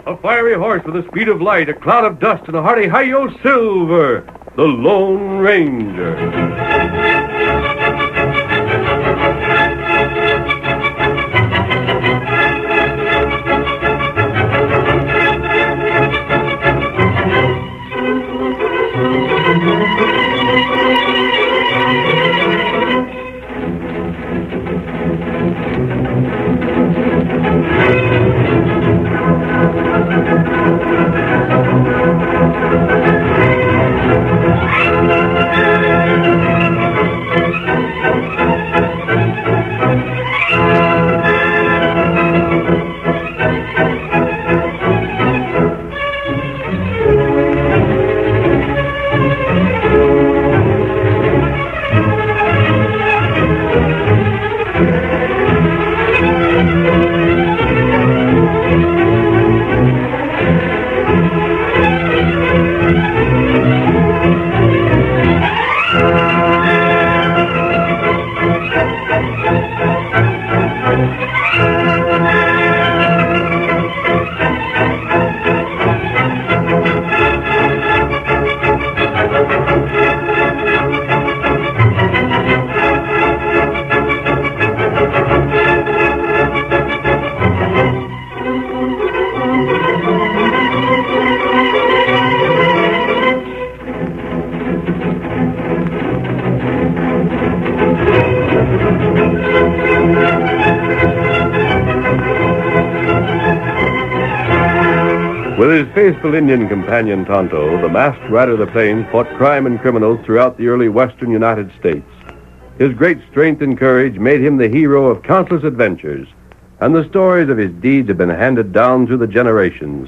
A fiery horse with the speed of light, a cloud of dust, and a hearty hi-yo Silver, the Lone Ranger. With his faithful Indian companion Tonto, the masked rider of the plains fought crime and criminals throughout the early western United States. His great strength and courage made him the hero of countless adventures, and the stories of his deeds have been handed down through the generations.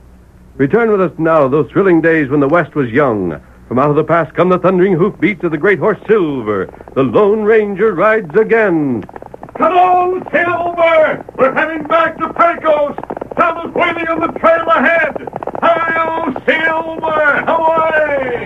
Return with us now to those thrilling days when the West was young. From out of the past come the thundering hoofbeats of the great horse Silver. The Lone Ranger rides again. Come on, Silver! We're heading back to Pecos! Sound is waiting on the trail ahead! Hi-yo, Silver! Away!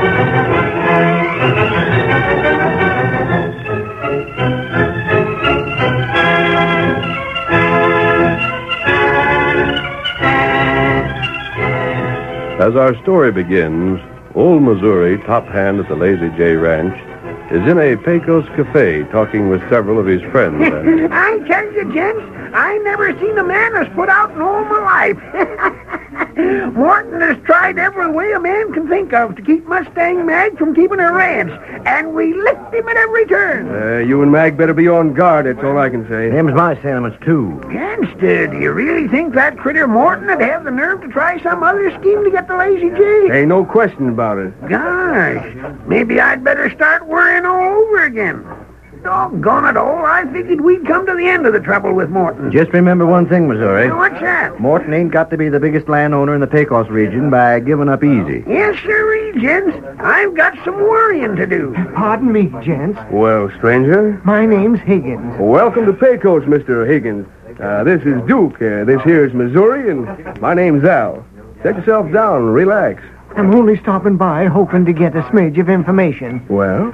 As our story begins, old Missouri, top hand at the Lazy J Ranch, is in a Pecos cafe talking with several of his friends. I tell you, gents, I never seen a man as put out in all my life. Morton has tried every way a man can think of to keep Mustang Mag from keeping her ranch, and we licked him at every turn. You and Mag better be on guard, that's all I can say. Them's my sentiments, too. Gangster, do you really think that critter Morton would have the nerve to try some other scheme to get the Lazy J? Ain't no question about it. Gosh, maybe I'd better start worrying all over again. Doggone it all, I figured we'd come to the end of the trouble with Morton. Just remember one thing, Missouri. What's that? Morton ain't got to be the biggest landowner in the Pecos region by giving up easy. Yes, sir, gents. I've got some worrying to do. Pardon me, gents. Well, stranger. My name's Higgins. Welcome to Pecos, Mr. Higgins. This is Duke. This here is Missouri, and my name's Al. Set yourself down and relax. I'm only stopping by hoping to get a smidge of information. Well?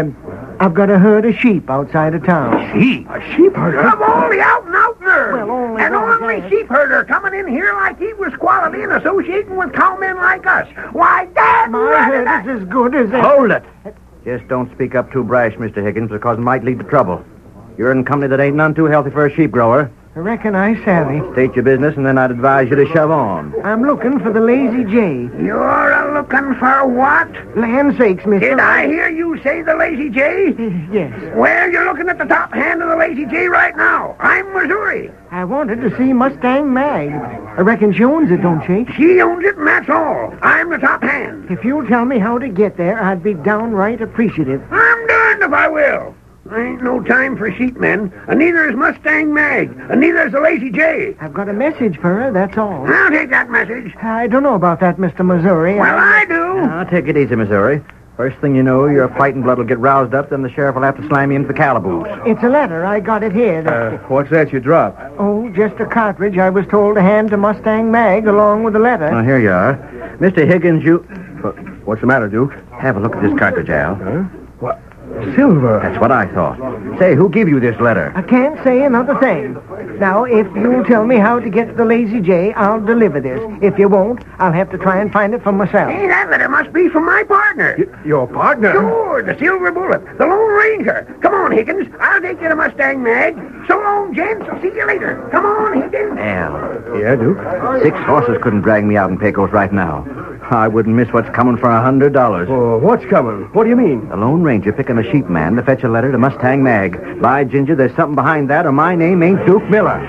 I've got a herd of sheep outside of town. Sheep? A sheep herder? Of all the out-and-outers! Well, only an one ornery day. sheep herder coming in here like he was quality and associating with cowmen like us. Why, Dad, My herd is as good as... Hold it! Just don't speak up too brash, Mr. Higgins, because it might lead to trouble. You're in company that ain't none too healthy for a sheep grower. I reckon I savvy. State your business, and then I'd advise you to shove on. I'm looking for the Lazy J. You're a-looking for what? Land sakes, mister. Did I hear you say the Lazy J? Yes. Well, you're looking at the top hand of the Lazy J right now. I'm Missouri. I wanted to see Mustang Mag. I reckon she owns it, don't she? She owns it, and that's all. I'm the top hand. If you'll tell me how to get there, I'd be downright appreciative. I'm darned if I will. There ain't no time for sheepmen, and neither is Mustang Mag, and neither is the Lazy J. I've got a message for her, that's all. I'll take that message. I don't know about that, Mr. Missouri. Well, I do. Now, take it easy, Missouri. First thing you know, your fighting blood will get roused up, then the sheriff will have to slam you into the calaboose. It's a letter. I got it here. What's that you dropped? Oh, just a cartridge I was told to hand to Mustang Mag along with the letter. Now, here you are. Mr. Higgins, you... What's the matter, Duke? Have a look at this cartridge, Al. Huh? Silver. That's what I thought. Say, who gave you this letter? I can't say another thing. Now, if you'll tell me how to get to the Lazy J, I'll deliver this. If you won't, I'll have to try and find it for myself. Hey, that letter must be from my partner. Your partner? Sure, the Silver Bullet, the Lone Ranger. Come on, Higgins. I'll take you to Mustang Mag. So long, gents. I'll see you later. Come on, Higgins. Al, Yeah, Duke? 6 horses couldn't drag me out in Pecos right now. I wouldn't miss what's coming for $100. Oh, what's coming? What do you mean? The Lone Ranger picking a sheep man to fetch a letter to Mustang Mag. By Ginger, there's something behind that, or my name ain't Duke Miller.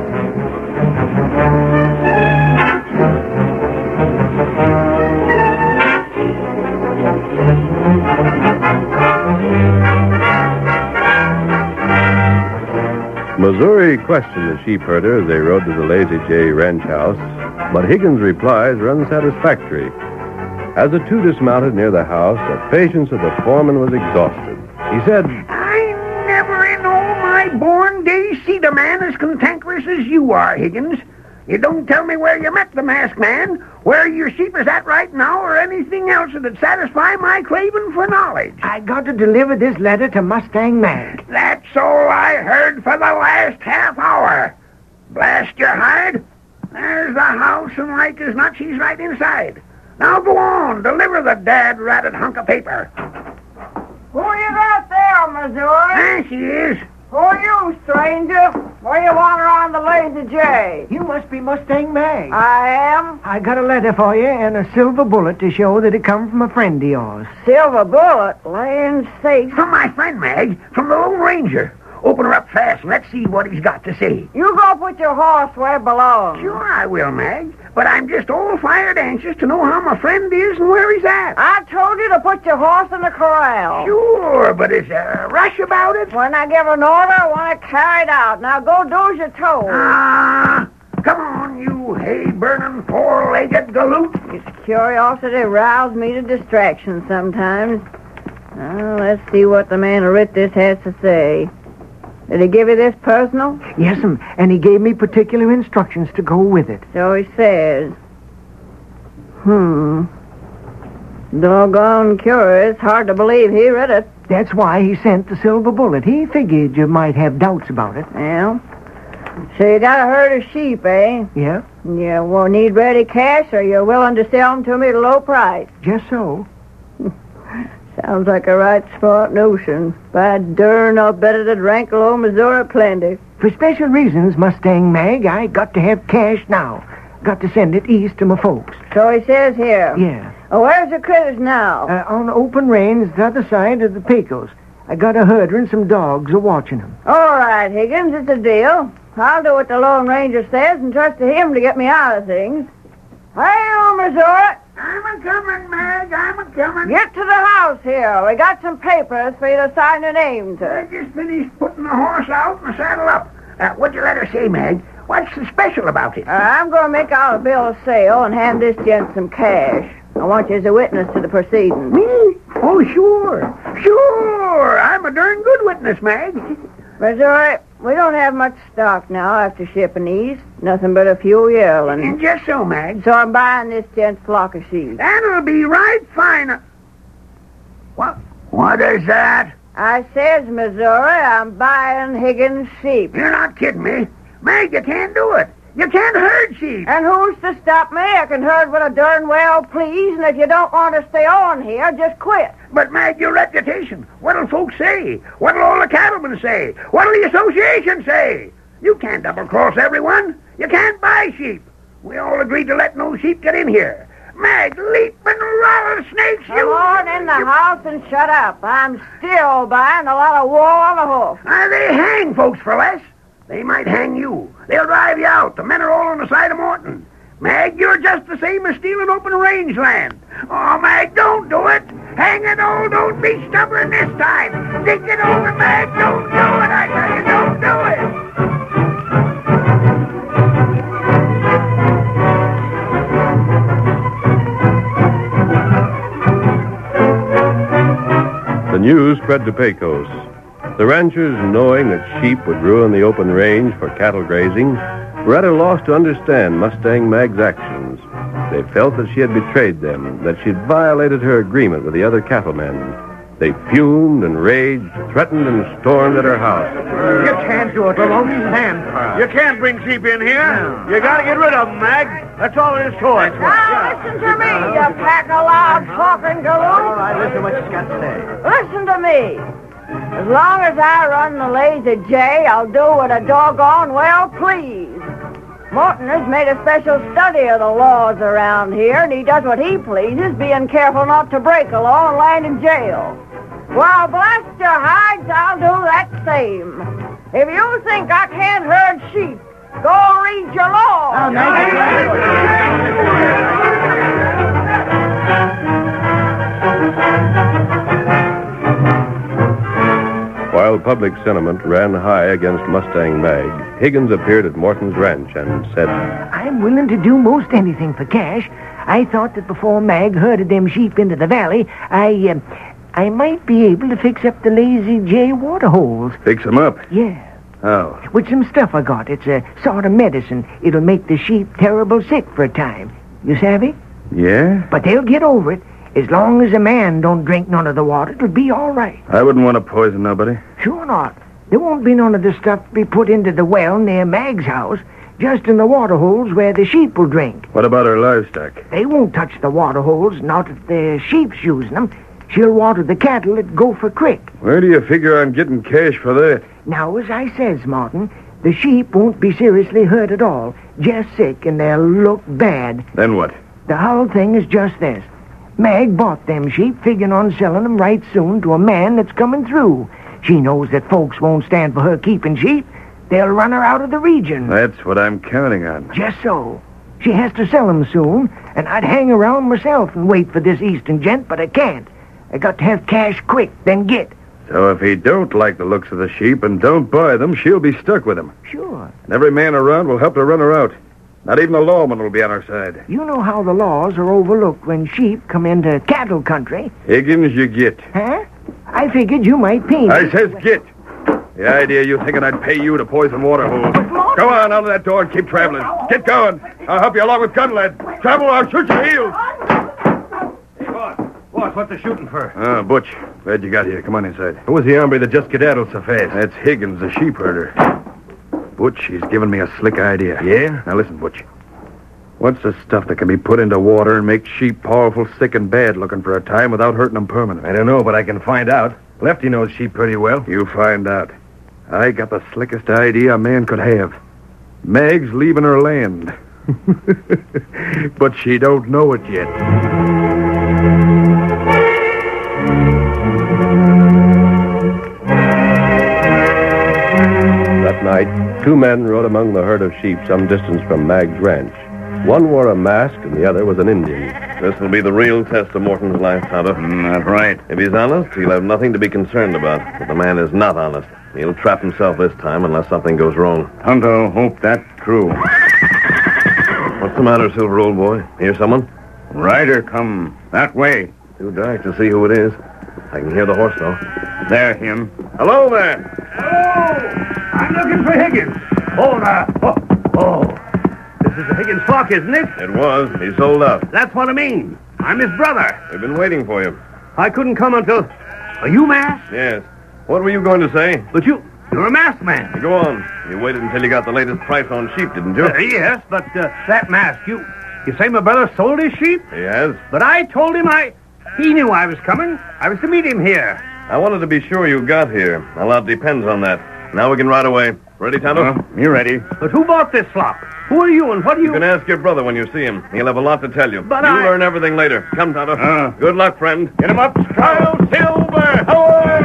Missouri questioned the sheep herder as they rode to the Lazy J ranch house, but Higgins' replies were unsatisfactory. As the two dismounted near the house, the patience of the foreman was exhausted. He said, I never in all my born days seen a man as cantankerous as you are, Higgins. You don't tell me where you met the masked man, where your sheep is at right now, or anything else that'd satisfy my craving for knowledge. I got to deliver this letter to Mustang Mag. That's all I heard for the last half hour. Blast your hide. There's the house, and like as not, she's right inside. Now go on, deliver the dad-ratted hunk of paper. Who you got there, Missouri? There she is. Who are you, stranger? What do you want around the Lazy J? You must be Mustang Mag. I am. I got a letter for you and a silver bullet to show that it come from a friend of yours. Silver Bullet, land sakes. From my friend, Mag, from the Lone Ranger. Open her up fast and let's see what he's got to say. You go put your horse where it belongs. Sure I will, Mag, but I'm just all fired anxious to know how my friend is and where he's at. I told you to put your horse in the corral. Sure, but is there a rush about it? When I give an order, I want it carried out. Now go do as you're told. Come on, you hay-burning, four-legged galoot. His curiosity roused me to distraction sometimes. Now, let's see what the man who writ this has to say. Did he give you this personal? Yes'm, and he gave me particular instructions to go with it. So he says. Doggone curious. Hard to believe he read it. That's why he sent the silver bullet. He figured you might have doubts about it. Well, so you got a herd of sheep, eh? Yeah, You will need ready cash, or you're willing to sell them to me at a low price? just so. Sounds like a right smart notion. By darn, I'll bet it'd rankle old Missouri plenty. For special reasons, Mustang Mag, I got to have cash now. Got to send it east to my folks. So he says here. Yeah. Oh, where's the critters now? On open range, the other side of the Pecos. I got a herder and some dogs a watching them. All right, Higgins, it's a deal. I'll do what the Lone Ranger says and trust to him to get me out of things. Hey, Missouri. I'm a-coming, Mag, I'm a-coming. Get to the house here. We got some papers for you to sign your name I to. just finished putting the horse out and saddle up. What'd you let her say, Mag? What's so special about it? I'm going to make out a bill of sale and hand this gent some cash. I want you as a witness to the proceedings. Me? Oh, sure. Sure. I'm a darn good witness, Mag. Missouri, we don't have much stock now after shipping these. Nothing but a few yearlings. And just so, Mag. So I'm buying this gent's flock of sheep. That'll be right fine. What is that? I says, Missouri, I'm buying Higgins' sheep. You're not kidding me. Mag, you can't do it. You can't herd sheep. And who's to stop me? I can herd what I darn well please, and if you don't want to stay on here, just quit. But, Mag, your reputation. What'll folks say? What'll all the cattlemen say? What'll the association say? You can't double-cross everyone. You can't buy sheep. We all agreed to let no sheep get in here. Mag, leaping rattlesnakes, you... Come on in the house and shut up. I'm still buying a lot of wool on the hoof. They hang folks for less. They might hang you. They'll drive you out. The men are all on the side of Morton. Mag, you're just the same as stealing open range land. Oh, Mag, don't do it. Hang it all. Don't be stubborn this time. Think it over, Mag. Don't do it. I tell you, don't do it. The news spread to Pecos. The ranchers, knowing that sheep would ruin the open range for cattle grazing, were at a loss to understand Mustang Mag's actions. They felt that she had betrayed them, that she'd violated her agreement with the other cattlemen. They fumed and raged, threatened and stormed at her house. You can't do it. We won't stand for it. You can't bring sheep in here. You got to get rid of them, Mag. That's all it is to it. Now listen to me, you pack of loud talking galoot. All right, listen to what she's got to say. Listen to me. As long as I run the Lazy J, I'll do what a doggone well please. Morton has made a special study of the laws around here, and he does what he pleases, being careful not to break a law and land in jail. Well, blast your hides, I'll do that same. If you think I can't herd sheep, go read your law. While public sentiment ran high against Mustang Mag, Higgins appeared at Morton's ranch and said, I'm willing to do most anything for cash. I thought that before Mag herded them sheep into the valley, I might be able to fix up the Lazy J water holes. Fix them up. Yeah. How? With some stuff I got. It's a sort of medicine. It'll make the sheep terrible sick for a time. You savvy? Yeah? But they'll get over it. As long as a man don't drink none of the water, it'll be all right. I wouldn't want to poison nobody. Sure not. There won't be none of the stuff be put into the well near Mag's house, just in the water holes where the sheep will drink. What about her livestock? They won't touch the water holes, not if the sheep's using them. She'll water the cattle at Gopher Creek. Where do you figure on getting cash for that? Now, as I says, Martin, the sheep won't be seriously hurt at all, just sick, and they'll look bad. Then what? The whole thing is just this. Mag bought them sheep, figuring on selling them right soon to a man that's coming through. She knows that folks won't stand for her keeping sheep. They'll run her out of the region. That's what I'm counting on. Just so. She has to sell them soon, and I'd hang around myself and wait for this eastern gent, but I can't. I got to have cash quick, then get. So if he don't like the looks of the sheep and don't buy them, she'll be stuck with them. Sure. And every man around will help to run her out. Not even the lawman will be on our side. You know how the laws are overlooked when sheep come into cattle country. Higgins, you get. Huh? I figured you might pay me. I says get. The idea you thinking I'd pay you to poison water holes. Go on out of that door and keep traveling. Get going. I'll help you along with gun lead. Travel or I'll shoot your heels. Boss, what's the shooting for? Butch. Glad you got here. Come on inside. Who was the hombre that just skedaddled so fast? That's Higgins, the sheep herder. Butch, he's given me a slick idea. Yeah? Now listen, Butch. What's the stuff that can be put into water and make sheep powerful sick and bad looking for a time without hurting them permanent? I don't know, but I can find out. Lefty knows sheep pretty well. You find out. I got the slickest idea a man could have. Mag's leaving her land. But she don't know it yet. That night, two men rode among the herd of sheep some distance from Mag's ranch. One wore a mask and the other was an Indian. This will be the real test of Morton's life, Tonto. That's right. If he's honest, he'll have nothing to be concerned about. But the man is not honest. He'll trap himself this time unless something goes wrong. Tonto, hope that's true. What's the matter, Silver, old boy? Hear someone? Rider come that way. Too dark to see who it is. I can hear the horse, though. There, him. Hello there! I'm looking for Higgins. Hold on. Oh. This is the Higgins flock, isn't it? It was. He sold out. That's what I mean. I'm his brother. We've been waiting for you. I couldn't come until... Are you masked? Yes. What were you going to say? But you're a masked man. Go on. You waited until you got the latest price on sheep, didn't you? Yes, but that mask, you say my brother sold his sheep? He has. But I told him he knew I was coming. I was to meet him here. I wanted to be sure you got here. A lot depends on that. Now we can ride away. Ready, Tonto? You ready? But who bought this flock? Who are you and what do you... You can ask your brother when you see him. He'll have a lot to tell you. But You'll I- learn everything later. Come, Tonto. Good luck, friend. Get him up, Kyle Silver! Away!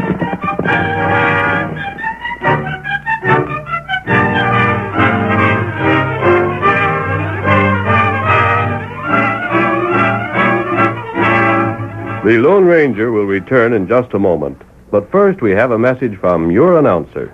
The Lone Ranger will return in just a moment. But first, we have a message from your announcer.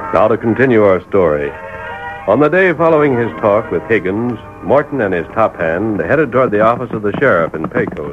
Now to continue our story. On the day following his talk with Higgins, Morton and his top hand headed toward the office of the sheriff in Pecos.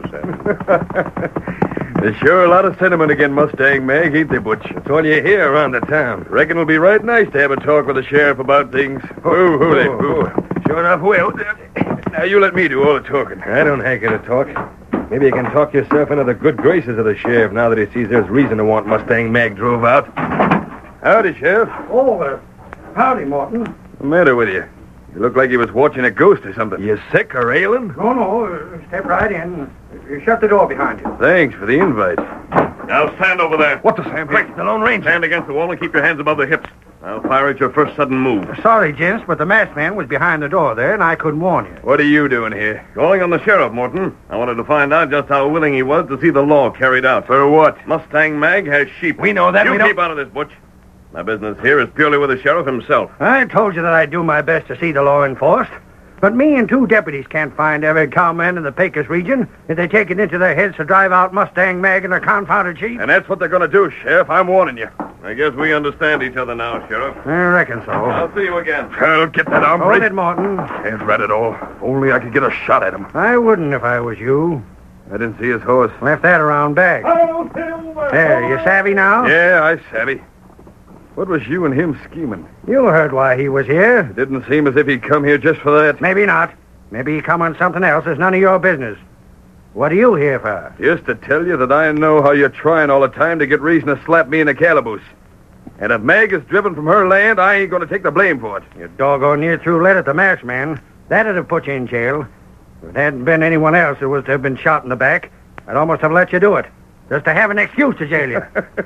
There's sure a lot of sentiment against Mustang Mag, ain't they, Butch? That's all you hear around the town. Reckon it'll be right nice to have a talk with the sheriff about things. Who there? Sure enough, well. Now, you let me do all the talking. I don't hanker to talk. Maybe you can talk yourself into the good graces of the sheriff now that he sees there's reason to want Mustang Mag drove out. Howdy, Sheriff. Oh, howdy, Morton. What's the matter with you? You look like you was watching a ghost or something. You sick or ailing? No, step right in. Shut the door behind you. Thanks for the invite. Now stand over there. What the Sam? Quick, the Lone Ranger. Stand against the wall and keep your hands above the hips. I'll fire at your first sudden move. Sorry, gents, but the masked man was behind the door there, and I couldn't warn you. What are you doing here? Calling on the sheriff, Morton. I wanted to find out just how willing he was to see the law carried out. For what? Mustang Mag has sheep. We know that. You we don't... keep out of this, Butch. My business here is purely with the sheriff himself. I told you that I'd do my best to see the law enforced. But me and 2 deputies can't find every cowman in the Pecos region if they take it into their heads to drive out Mustang Mag and her confounded sheep. And that's what they're going to do, Sheriff. I'm warning you. I guess we understand each other now, Sheriff. I reckon so. I'll see you again. I'll get that hombre. Hold it, Morton. Can't rat it all. Only I could get a shot at him. I wouldn't if I was you. I didn't see his horse. Left that around back. There, you savvy now? Yeah, I savvy. What was you and him scheming? You heard why he was here. It didn't seem as if he'd come here just for that. Maybe not. Maybe he come on something else. It's none of your business. What are you here for? Just to tell you that I know how you're trying all the time to get reason to slap me in the calaboose. And if Mag is driven from her land, I ain't going to take the blame for it. You doggone near threw lead at the masked man. That'd have put you in jail. If it hadn't been anyone else who was to have been shot in the back, I'd almost have let you do it. Just to have an excuse to jail you.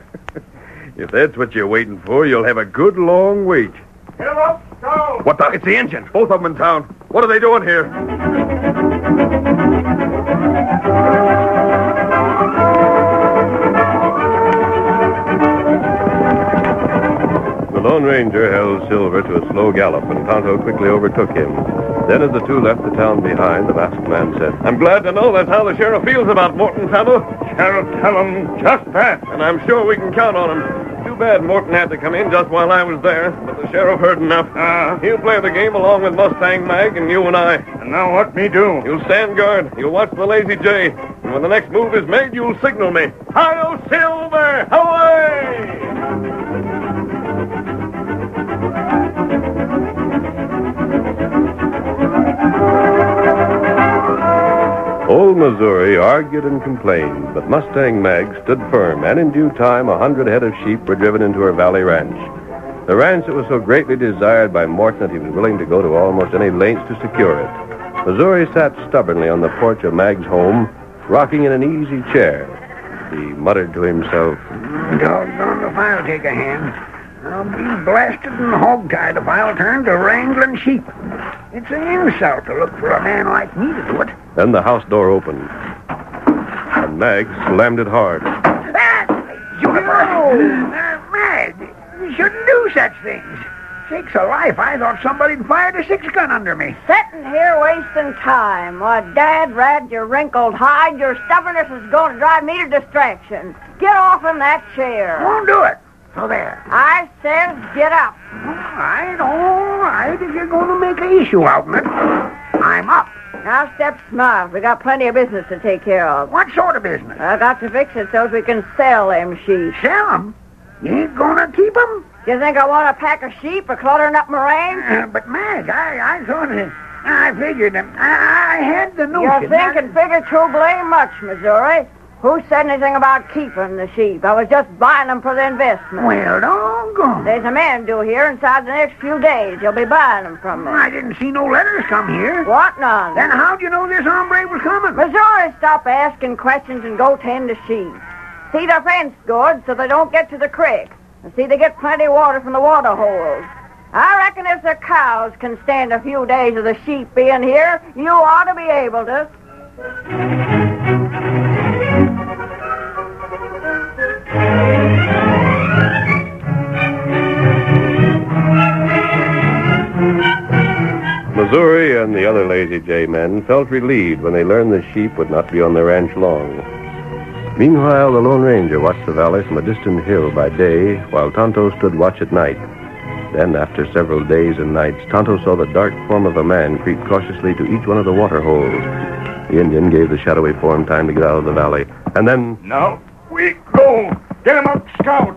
If that's what you're waiting for, you'll have a good long wait. Get up, go! What the? It's the engine. Both of them in town. What are they doing here? The Lone Ranger held Silver to a slow gallop, and Tonto quickly overtook him. Then, as the two left the town behind, the masked man said, I'm glad to know that's how the sheriff feels about Morton, Tonto. Sheriff, tell him just that. And I'm sure we can count on him. Too bad Morton had to come in just while I was there, but the sheriff heard enough. He'll play the game along with Mustang Mag and you and I. And now what me do? You'll stand guard. You'll watch the Lazy J. And when the next move is made, you'll signal me. Hi-yo, Silver! Away! Old Missouri argued and complained, but Mustang Mag stood firm, and in due time 100 head of sheep were driven into her valley ranch. The ranch that was so greatly desired by Morton that he was willing to go to almost any lengths to secure it. Missouri sat stubbornly on the porch of Mag's home, rocking in an easy chair. He muttered to himself, Doggone if I'll take a hand. I'll be blasted and hog-tied if I'll turn to wrangling sheep. It's an insult to look for a man like me to do it. Then the house door opened, and Mag slammed it hard. Mag, you shouldn't do such things. Sakes alive, I thought somebody'd fired a 6-gun under me. Sitting here wasting time. Why, Dad, rat, your wrinkled hide, your stubbornness is going to drive me to distraction. Get off in that chair. Won't do it. So there. I says get up. All right, if you're going to make an issue out of it, I'm up. Now step smart. We got plenty of business to take care of. What sort of business? I got to fix it so we can sell them sheep. Sell them? You ain't going to keep them? You think I want a pack of sheep for cluttering up my range? But, Mag, I thought I figured I had the notion. You think and figure too blame much, Missouri. Who said anything about keeping the sheep? I was just buying them for the investment. Well, doggone. There's a man due here inside the next few days. He'll be buying them from me. I didn't see no letters come here. What none? Then how'd you know this hombre was coming? Missouri, stop asking questions and go tend to sheep. See the fence good so they don't get to the creek. And see they get plenty of water from the water holes. I reckon if the cows can stand a few days of the sheep being here, you ought to be able to. Missouri and the other Lazy J men felt relieved when they learned the sheep would not be on the ranch long. Meanwhile, the Lone Ranger watched the valley from a distant hill by day, while Tonto stood watch at night. Then, after several days and nights, Tonto saw the dark form of a man creep cautiously to each one of the water holes. The Indian gave the shadowy form time to get out of the valley, and then... Now, we go. Get him up, Scout.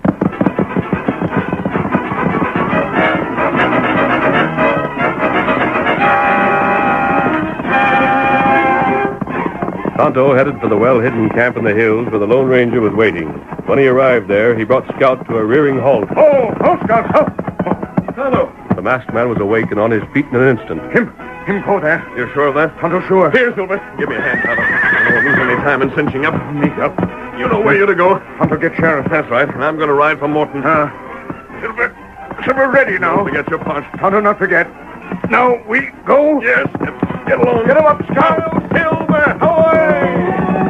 Tonto headed for the well-hidden camp in the hills where the Lone Ranger was waiting. When he arrived there, he brought Scout to a rearing halt. Oh, Scout, oh. Tonto. The masked man was awake and on his feet in an instant. Him go there. You sure of that? Tonto, sure. Here, Silver. Give me a hand, Tonto. I don't lose any time in cinching up. Me up. You know where you're to go. Tonto, get Sheriff. That's right. And I'm going to ride for Morton. Silver, ready now. Don't forget your punch. Tonto, not forget. Now, we go? Yes. Get along. Get him up, Scout. Silver, away!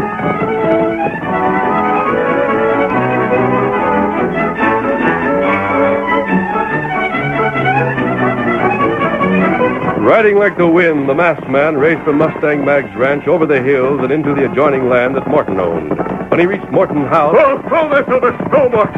Riding like the wind, the masked man raced from Mustang Mag's ranch over the hills and into the adjoining land that Morton owned. When he reached Morton's house... Oh, there, Silver. Oh, Morton.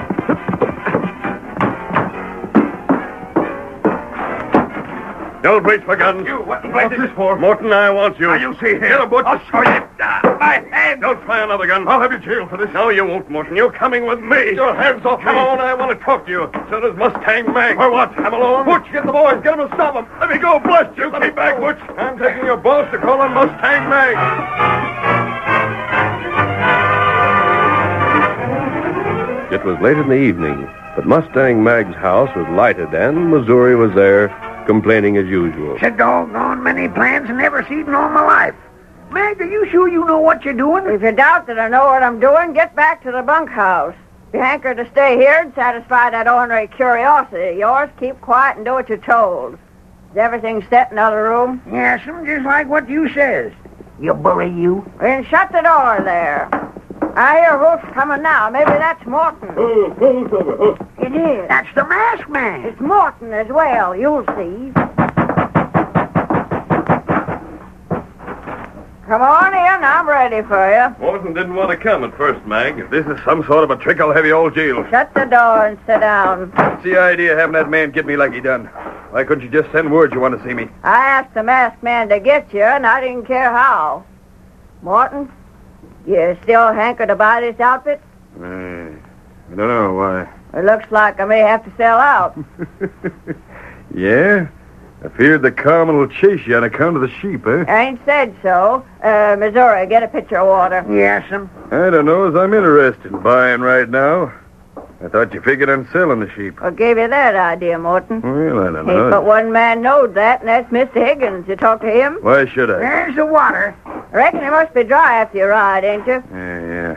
Don't reach for guns. You, what's this for? Morton, I want you. Now, you see here. Get a butch. I'll show you. My hand. Don't try another gun. I'll have you jailed for this. No, you won't, Morton. You're coming with me. Your hands off. Come on, I want to talk to you. So does Mustang Mag. For what? Come along. Butch, get the boys. Get them and stop them. Let me go. Bless you. Keep back, Butch. I'm taking your boss to call on Mustang Mag. It was late in the evening, but Mustang Mag's house was lighted, and Missouri was there, complaining as usual. It's a doggone many plans I never seen in all my life. Mag, are you sure you know what you're doing? If you doubt that I know what I'm doing, get back to the bunkhouse. If you hanker to stay here and satisfy that ornery curiosity of yours, keep quiet and do what you're told. Is everything set in the other room? Yes, just like what you says. You bully, you. Then shut the door there. I hear hoofs coming now. Maybe that's Morton. It is. That's the masked man. It's Morton as well. You'll see. Come on in. I'm ready for you. Morton didn't want to come at first, Mag. If this is some sort of a trick, I'll have you all jailed. Shut the door and sit down. What's the idea of having that man get me like he done? Why couldn't you just send word you want to see me? I asked the masked man to get you, and I didn't care how. Morton, you still hanker to buy this outfit? I don't know why. It looks like I may have to sell out. Yeah? I feared the Carmen will chase you on account of the sheep, eh? I ain't said so. Missouri, get a pitcher of water. Yes'm. I don't know as I'm interested in buying right now. I thought you figured on selling the sheep. What gave you that idea, Morton? Well, I don't Ain't know. but one man knowed that, and that's Mr. Higgins. You talk to him? Why should I? There's the water. I reckon it must be dry after you ride, ain't you? Yeah.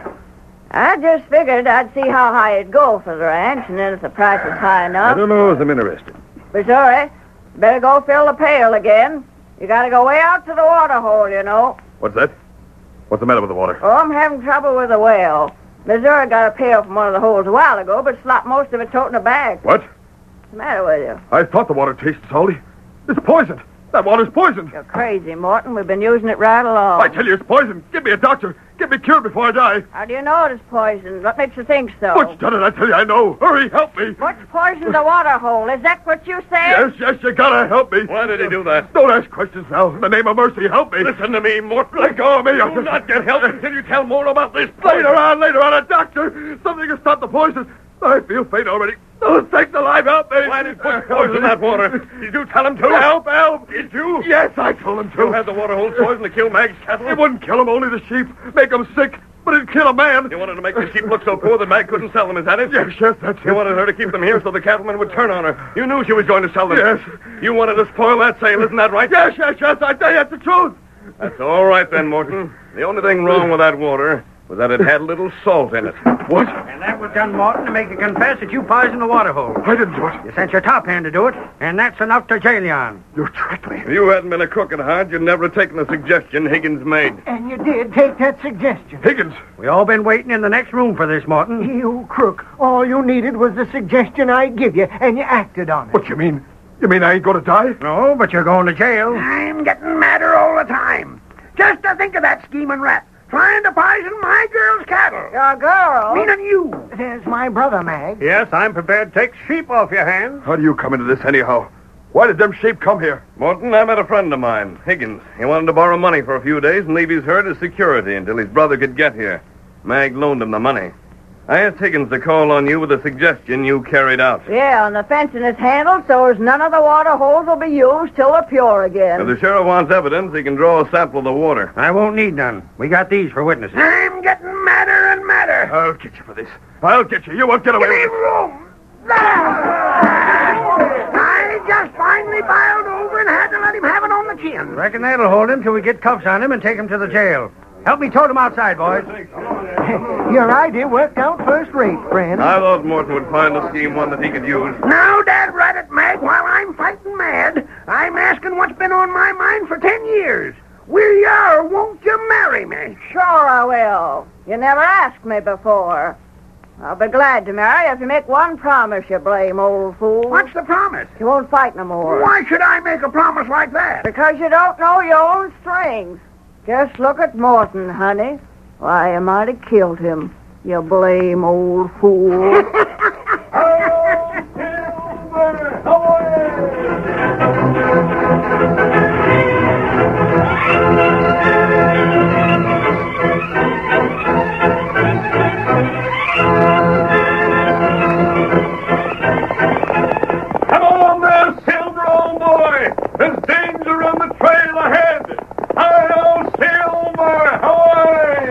I just figured I'd see how high it'd go for the ranch, and then if the price is high I enough... don't know as I'm interested. Missouri, better go fill the pail again. You gotta go way out to the water hole, you know. What's that? What's the matter with the water? Oh, I'm having trouble with the well. Missouri got a pail from one of the holes a while ago, but slopped most of it toting a bag. What? What's the matter with you? I thought the water tasted salty. It's poisoned. That water's poisoned. You're crazy, Morton. We've been using it right along. I tell you, it's poison. Get me a doctor. Get me cured before I die. How do you know it's poisoned? What makes you think so? What's done it? I tell you, I know. Hurry, help me. What's poisoned the water hole? Is that what you said? Yes, you gotta help me. Why did he do that? Don't ask questions now. In the name of mercy, help me. Listen to me, Morton. Let go of me. You'll not get help until you tell more about this. Later on, a doctor. Something to stop the poison. I feel faint already. Don't take the life out me. Why did Butch poison that water? Did you tell him to? Help. Did you? Yes, I told him to. You had the water hole poison to kill Mag's cattle? It wouldn't kill him, only the sheep. Make them sick, but it'd kill a man. You wanted to make the sheep look so poor that Mag couldn't sell them, is that it? Yes, that's it. You wanted her to keep them here so the cattlemen would turn on her. You knew she was going to sell them. Yes. You wanted to spoil that sale, isn't that right? Yes, I tell you, that's the truth. That's all right then, Morton. The only thing wrong with that water was that it had a little salt in it. What? And that was done, Morton, to make you confess that you poisoned the water hole. I didn't do it. You sent your top hand to do it, and that's enough to jail you on. You tricked me. If you hadn't been a crook at heart, you'd never have taken the suggestion Higgins made. And you did take that suggestion. Higgins. We all been waiting in the next room for this, Morton. You crook. All you needed was the suggestion I give you, and you acted on it. What you mean? You mean I ain't going to die? No, but you're going to jail. I'm getting madder all the time. Just to think of that scheming rat. trying to poison my girl's cattle. Your girl? Meaning you. There's my brother, Mag. Yes, I'm prepared to take sheep off your hands. How do you come into this anyhow? Why did them sheep come here? Morton, I met a friend of mine, Higgins. He wanted to borrow money for a few days and leave his herd as security until his brother could get here. Mag loaned him the money. I asked Higgins to call on you with a suggestion you carried out. Yeah, and the fencing is handled so as none of the water holes will be used till they're pure again. If the sheriff wants evidence, he can draw a sample of the water. I won't need none. We got these for witnesses. I'm getting madder and madder. I'll get you for this. I'll get you. You won't get away Give me with it. room. I just finally biled over and had to let him have it on the chin. Reckon that'll hold him till we get cuffs on him and take him to the jail. Help me tote him outside, boys. Your idea worked out first rate, friend. I thought Morton would find the scheme one that he could use. Now, Dad, right it, Mag, while I'm fighting mad, I'm asking what's been on my mind for 10 years. Will you or won't you marry me? Sure I will. You never asked me before. I'll be glad to marry if you make one promise, you blame old fool. What's the promise? You won't fight no more. Why should I make a promise like that? Because you don't know your own strength. Just look at Morton, honey. Why, you might have killed him, you blame old fool. Come on there, Silver, old boy! There's danger on the trail ahead! Hi-yo, Silver! Ahoy!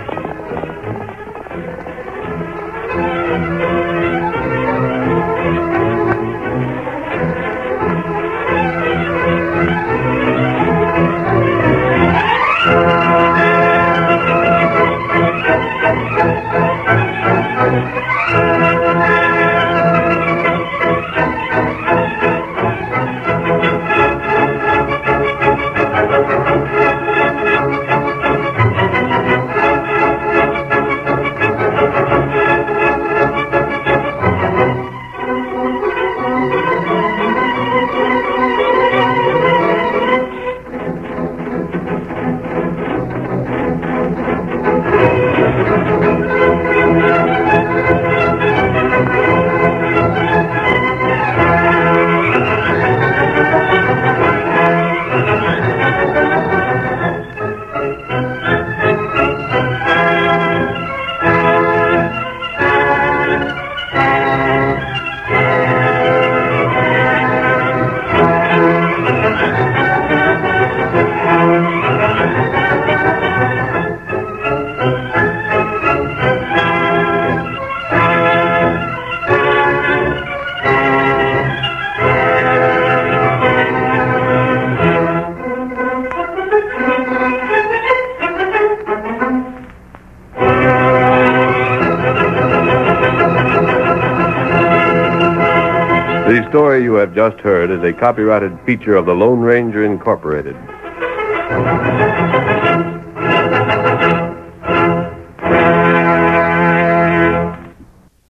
The story you have just heard is a copyrighted feature of the Lone Ranger Incorporated.